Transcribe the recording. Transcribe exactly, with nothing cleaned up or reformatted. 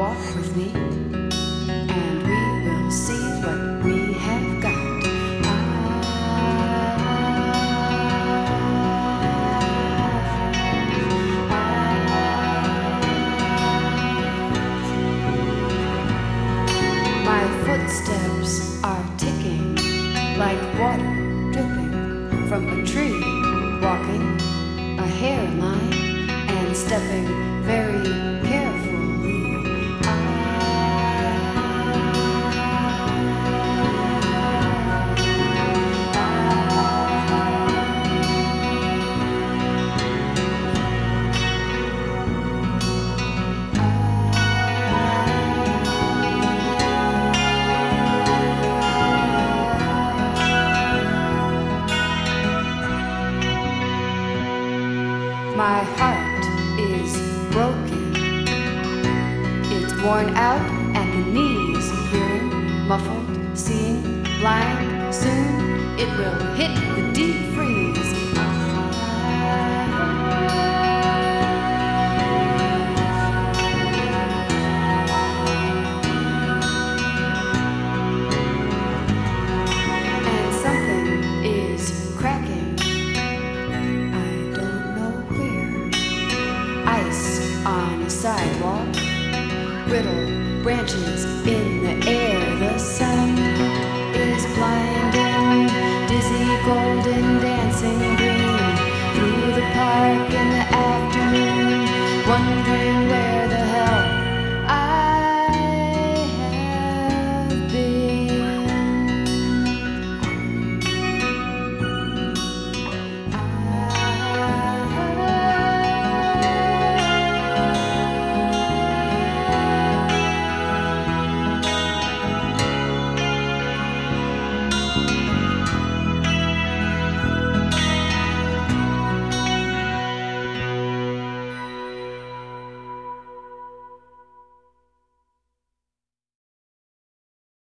walk with me, and we will see what we have got. My footsteps are ticking like water dripping from a tree, walking a hairline and stepping very carefully. My heart is broken. It's worn out at the knees, hearing, muffled, seeing, blind. Soon it will hit the deep freeze. And something is cracking. On the sidewalk, brittle branches in the air. The sun is blinding, dizzy, golden, dancing green through the park in the afternoon, wondering